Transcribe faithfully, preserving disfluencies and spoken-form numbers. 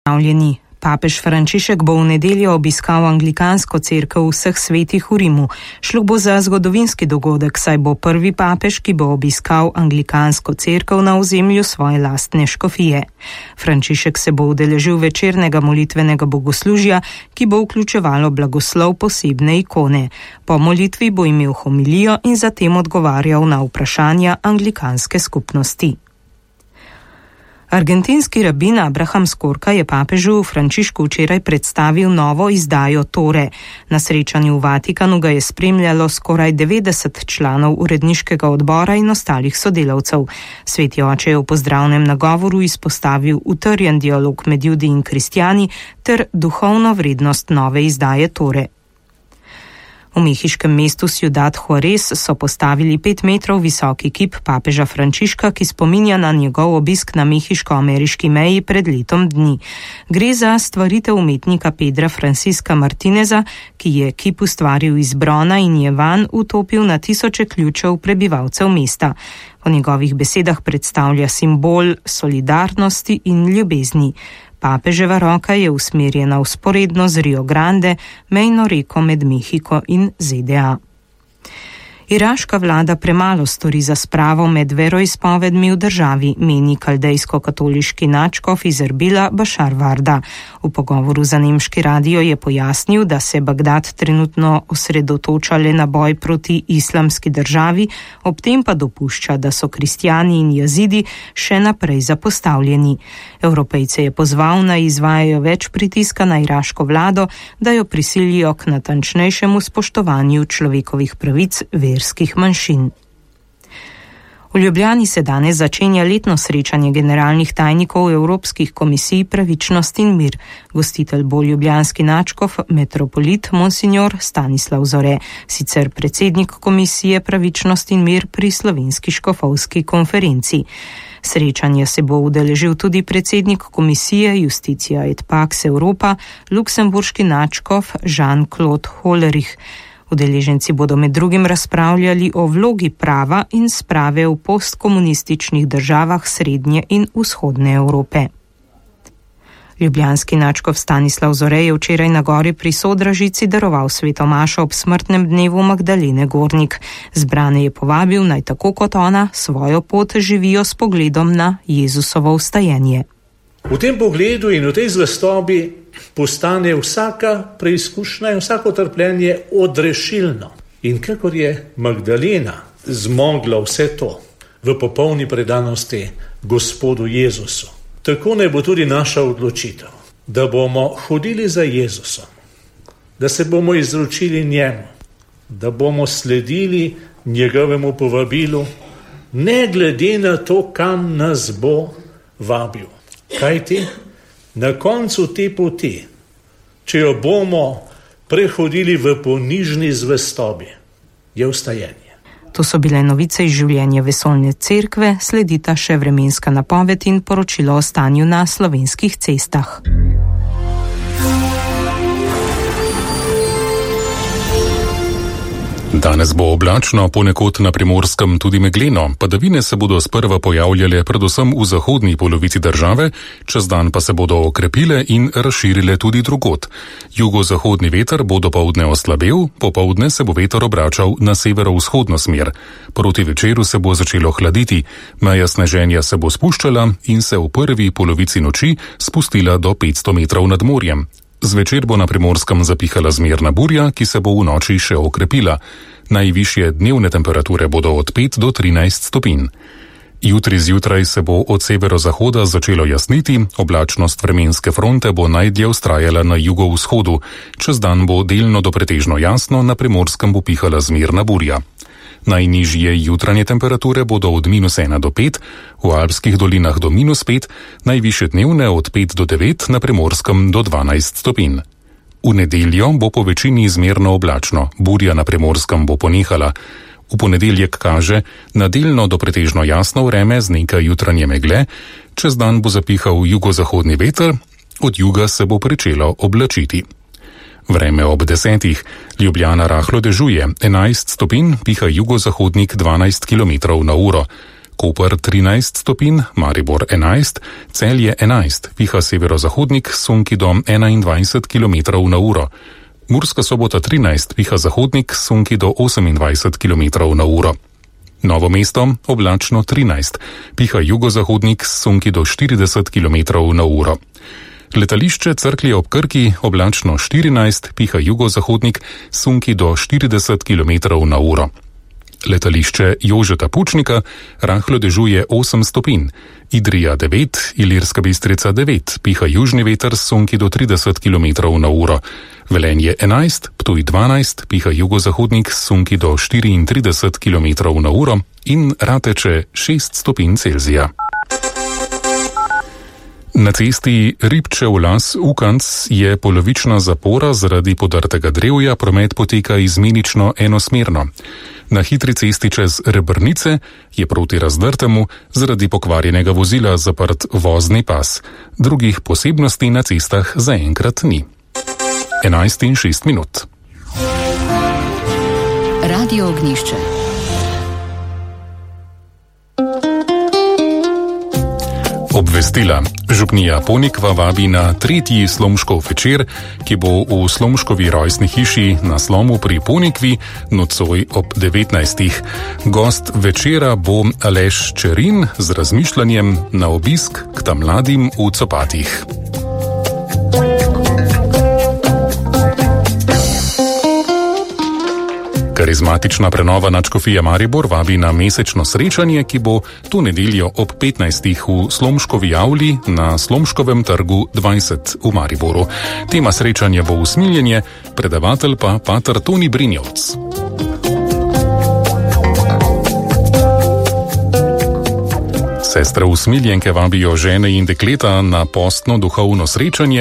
Pozdravljeni. Papež Frančišek bo v nedeljo obiskal anglikansko cerkev vseh svetih v Rimu. Šlo bo za zgodovinski dogodek, saj bo prvi papež, ki bo obiskal anglikansko cerkev na ozemlju svoje lastne škofije. Frančišek se bo udeležil večernega molitvenega bogoslužja, ki bo vključevalo blagoslov posebne ikone. Po molitvi bo imel homilijo in zatem odgovarjal na vprašanja anglikanske skupnosti. Argentinski rabin Abraham Skorka je papežu Frančišku včeraj predstavil novo izdajo Tore. Na srečanju v Vatikanu ga je spremljalo skoraj devetdeset članov uredniškega odbora in ostalih sodelavcev. Sveti oče je v pozdravnem nagovoru izpostavil utrjen dialog med Judi in kristjani ter duhovno vrednost nove izdaje Tore. V mehiškem mestu Ciudad Juarez so postavili pet metrov visoki kip papeža Frančiška, ki spominja na njegov obisk na mehiško-ameriški meji pred letom dni. Gre za stvaritev umetnika Pedra Francisca Martineza, ki je kip ustvaril iz brona in je vanj utopil na tisoče ključev prebivalcev mesta. Po njegovih besedah predstavlja simbol solidarnosti in ljubezni. Papeževa roka je usmerjena vzporedno z Rio Grande, mejno reko med Mehiko in Z D A. Iraška vlada premalo stori za spravo med veroizpovedmi v državi, meni kaldejsko-katoliški nadškof iz Erbila Bašar Varda. V pogovoru za nemški radio je pojasnil, da se Bagdad trenutno osredotoča le na boj proti islamski državi, ob tem pa dopušča, da so kristjani in jazidi še naprej zapostavljeni. Evropejce je pozval, naj izvajajo več pritiska na iraško vlado, da jo prisilijo k natančnejšemu spoštovanju človekovih pravic verskih manjšin. V Ljubljani se danes začenja letno srečanje generalnih tajnikov Evropskih komisij Pravičnost in mir. Gostitelj bo ljubljanski nadškof, metropolit Monsignor Stanislav Zore, sicer predsednik komisije Pravičnost in mir pri Slovenski škofovski konferenci. Srečanja se bo udeležil tudi predsednik komisije Justicija et Pax Europa, luksemburški nadškof Jean-Claude Hollerich. Udeleženci bodo med drugim razpravljali o vlogi prava in sprave v postkomunističnih državah srednje in vzhodne Evrope. Ljubljanski nadškof Stanislav Zore je včeraj na gori pri Sodražici daroval svetomašo ob smrtnem dnevu Magdalene Gornik. Zbrane je povabil, naj tako kot ona svojo pot živijo s pogledom na Jezusovo vstajenje. V tem pogledu in v tej zvestobi postane vsaka preizkušnja in vsako trpljenje odrešilno. In kakor je Magdalena zmogla vse to v popolni predanosti Gospodu Jezusu, tako naj bo tudi naša odločitev, da bomo hodili za Jezusom, da se bomo izročili njemu, da bomo sledili njegovemu povabilu, ne glede na to, kam nas bo vabil. Kajti na koncu te poti, če jo bomo prehodili v ponižni zvestobi, je vstajenje. To so bile novice iz življenja vesoljne cerkve, sledita še vremenska napoved in poročilo o stanju na slovenskih cestah. Danes bo oblačno, ponekod na Primorskem tudi megleno. Padavine se bodo sprva pojavljale predvsem v zahodni polovici države, čez dan pa se bodo okrepile in razširile tudi drugod. Jugozahodni veter bo dopoldne oslabel, popoldne se bo veter obračal na severovzhodno smer. Proti večeru se bo začelo hladiti, meja sneženja se bo spuščala in se v prvi polovici noči spustila do petsto metrov nad morjem. Zvečer bo na Primorskem zapihala zmerna burja, ki se bo v noči še okrepila. Najvišje dnevne temperature bodo od pet do trinajst stopinj. Jutri zjutraj se bo od severozahoda začelo jasniti, oblačnost vremenske fronte bo najdlje vztrajala na jugovzhodu. Čez dan bo delno do pretežno jasno, na Primorskem bo pihala zmerna burja. Najnižje jutranje temperature bodo od minus ena do pet, v alpskih dolinah do minus pet, najvišje dnevne od pet do devet, na Primorskem do dvanajst stopinj. V nedeljo bo po večini zmerno oblačno, burja na Primorskem bo ponehala. V ponedeljek kaže na delno do pretežno jasno vreme z nekaj jutranje megle, čez dan bo zapihal jugozahodni veter, od juga se bo pričelo oblačiti. Vreme ob desetih. Ljubljana rahlo dežuje, enajst stopinj, piha jugozahodnik dvanajst kilometrov na uro. Koper trinajst stopinj, Maribor enajst, Celje enajst, piha severozahodnik, sunki do enaindvajset kilometrov na uro. Murska Sobota trinajst, piha zahodnik, sunki do osemindvajset kilometrov na uro. Novo mesto, oblačno trinajst, piha jugozahodnik, sunki do štirideset kilometrov na uro. Letališče Cerklje ob Krki, oblačno štirinajst, piha jugozahodnik, sunki do štirideset kilometrov na uro. Letališče Jožeta Pučnika, rahlo dežuje osem stopinj. Idrija devet, Ilirska Bistrica devet, piha južni veter, sunki do trideset kilometrov na uro. Velenje enajst, Ptuj dvanajst, piha jugozahodnik, sunki do štiriintrideset kilometrov na uro in Rateče šest stopinj Celzija. Na cesti Ribčev Las-Ukanc je polovična zapora zaradi podrtega drevja, promet poteka izmenično enosmerno. Na hitri cesti čez Rebrnice je proti razdrtemu zaradi pokvarjenega vozila zaprt vozni pas. Drugih posebnosti na cestah zaenkrat ni. enajst in šest minut. Radio Ognjišče. Obvestila. Župnija Ponikva vabi na tretji Slomškov večer, ki bo v Slomškovi rojstni hiši na Slomu pri Ponikvi nocoj ob devetnajstih. Gost večera bo Aleš Čerin z razmišljanjem na obisk k tam mladim v copatih. Karizmatična prenova nadškofije Maribor vabi na mesečno srečanje, ki bo to nedeljo ob petnajstih v Slomškovi avli na Slomškovem trgu dvajset v Mariboru. Tema srečanja bo usmiljenje, predavatelj pa pater Toni Brinjevc. Sestre usmiljenke vabijo žene in dekleta na postno duhovno srečanje,